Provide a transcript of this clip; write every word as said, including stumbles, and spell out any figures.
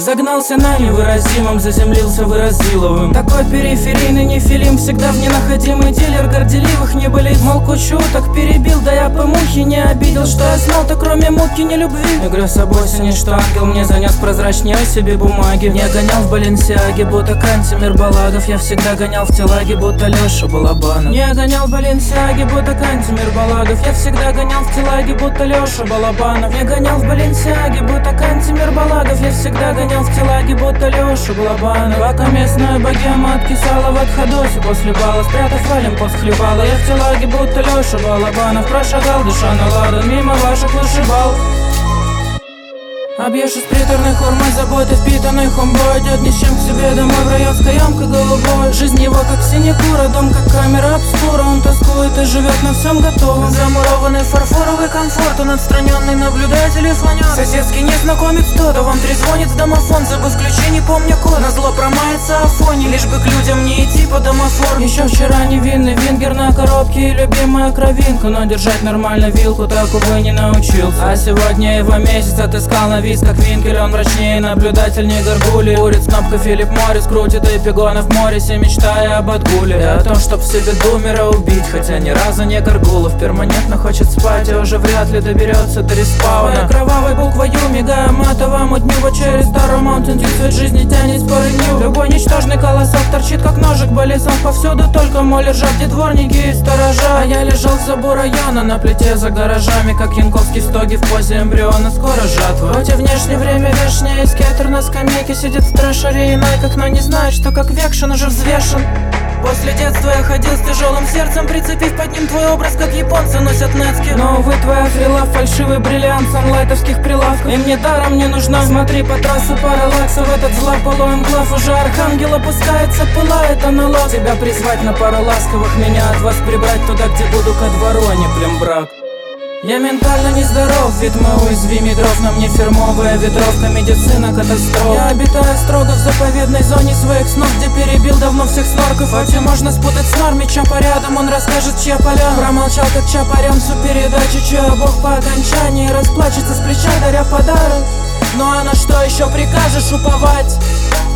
Загнался на невыразимом, заземлился выразиловым. Такой периферийный нефилим, всегда в ненаходимый дилер горделивых не болит. Мол, кучу так перебил, да я по мухе не обидел. Что я знал-то кроме муки не любви? Играю с собой синий, что ангел мне занес прозрачнее себе бумаги. Не гонял в Баленсиаге, будто Кантемир Балагов. Я всегда гонял в телаге, будто Леша Балабанов. Не гонял в Баленсиаге, будто Кантемир Балагов. Я всегда гонял в телаге, будто Леша Балабанов. Не гонял в Баленсиаге, будто Кантемир Балагов. Я всегда гонял в телаге, будто Леша Балабанов. Пока местная богема откисала в отходосе, после бала спрятав валим постхлебала. Я в телаге, будто Леша Балабанов. Прошагал, душа на ладан, мимо ваших вышибал. Объешь из приторной хурмой заботы, впитанной хумбой. Идет ни с чем к себе домой в районской ямке голубой. Жизнь его как синекура, дом как камера обскура. Он тоскует и живет на всем готовом. Замурованный фарфоровый комфорт, он отстраненный наблюдатель и фонер. Соседский незнакомец кто-то, вам трезвонит в домофон. Забыв ключи, не помня код, назло промается афоне. Лишь бы к людям не идти по домофору. Еще вчера невинный вингер на коробке и любимая кровинка. Но держать нормально вилку так, увы, не научился. А сегодня его месяц отыскал на вид как Винкель, он мрачнее, наблюдатель не горгули. Курит кнопка Филипп Моррис, крутит эпигоны в Моррисе, мечтая об отгуле. И о том, чтоб себе думера убить, хотя ни разу не горгулов. Перманентно хочет спать, и уже вряд ли доберется до респауна. Моя кровавой буквою, мигая матовому дню в очередь Старый Маунтин, цвет жизни тянет по рынью. Любой ничтожный колосок торчит как ножик по лесам. Повсюду только моли ржак, где дворники и сторожа. А я лежал в забу района на плите за гаражами, как янковский в стоге в позе эмбриона. Скоро жатва. Внешнее время вешнее, скейтер на скамейке сидит в трэшере и найках, но не знает, что как векшен уже взвешен. После детства я ходил с тяжелым сердцем, прицепив под ним твой образ, как японцы носят нецки. Но, увы, твоя фрила фальшивый бриллиант санлайтовских прилавков. И мне даром не нужна, смотри по трассу параллакса. В этот зла полуэнглав уже архангел опускается, пылает аналог. Тебя призвать на пару ласковых, меня от вас прибрать туда, где буду ко двору, а не плембрак. Я ментально нездоров, вид мы уязвимый дров. На мне фирмовая ветровка, медицина катастрофа. Я обитаю строго в заповедной зоне своих снов, где перебил давно всех снорков. А где можно спутать с норми, Чапа рядом, он расскажет, чья поля. Промолчал, как Чапарян, всю передачу, чья бог по окончании расплачется с плеча, даря подарок. Ну а на что еще прикажешь уповать?